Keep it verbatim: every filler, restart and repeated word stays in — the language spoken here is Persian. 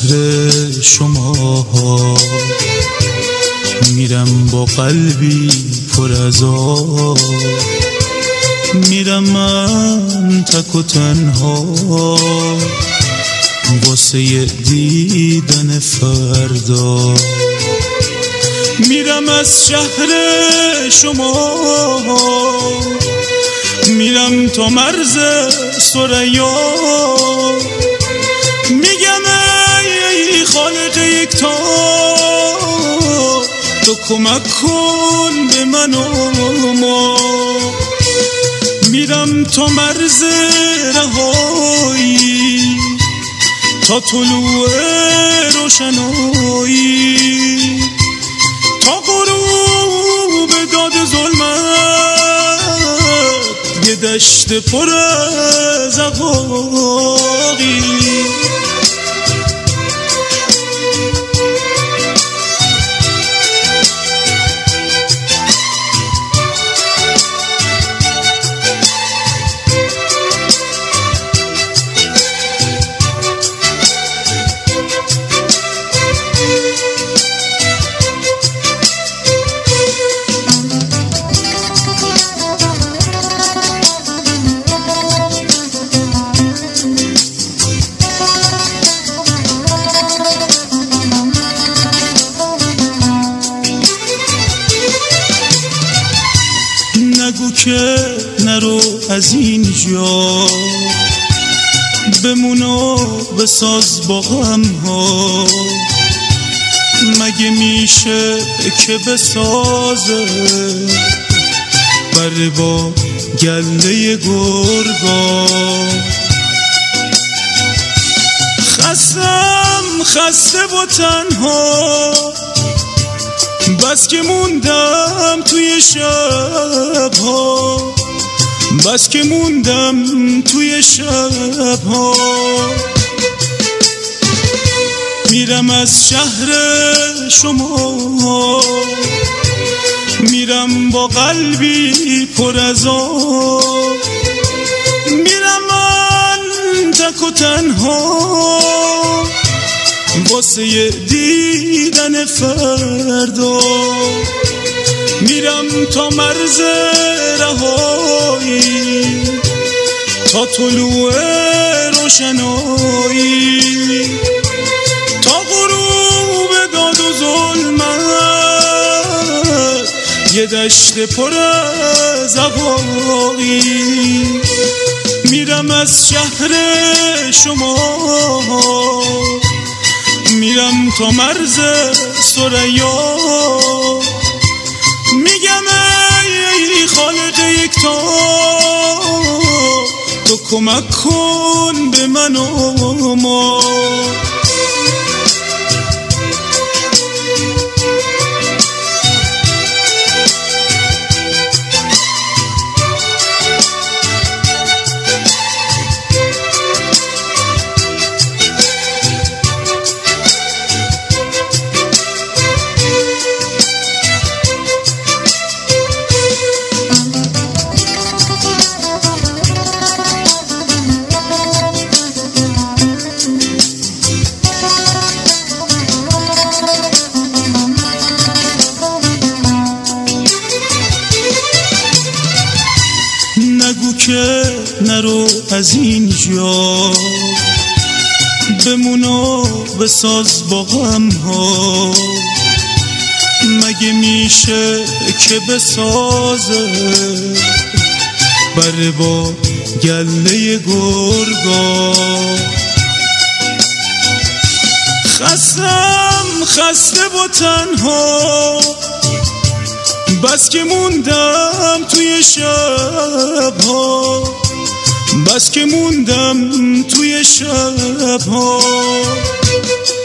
شهر شما میرم با قلبی پر از آب، میرم من تک و تنها واسه دیدن فردا. میرم از شهر شما، میرم تا مرز ثریا، میگم ای خالق یکتا تو کمک کن به من و ما. میرم تا مرز رهایی، تا طلوع روشنایی، تا غروب داد ظلمت، یه دشت پر از عقاقی. نگو که نرو از اینجا، بمون و بساز با غم ها. مگه میشه که بسازه بره با گله گرگا؟ خستم خسته و تنها، بس که موندم توی شبها، بس که موندم توی شبها. میرم از شهر شما، میرم با قلبی پر از آب، میرم من تک و تنها واسه دیدن فردا. میرم تا مرز رهایی، تا طلوع روشنایی، تا غروب داد و ظلمت، یه دشت پر از عقاقی. میرم از شهر شما، میرم تا مرز ثریا، میگم ای خالق یکتا تو کمک کن به من و ما. نگو که نرو از اینجا، بمون و بساز با غم ها. مگه میشه که بسازه بره با گله گرگا؟ خستم خسته و تنها، بس که موندم توی شبها، بس که موندم توی شبها.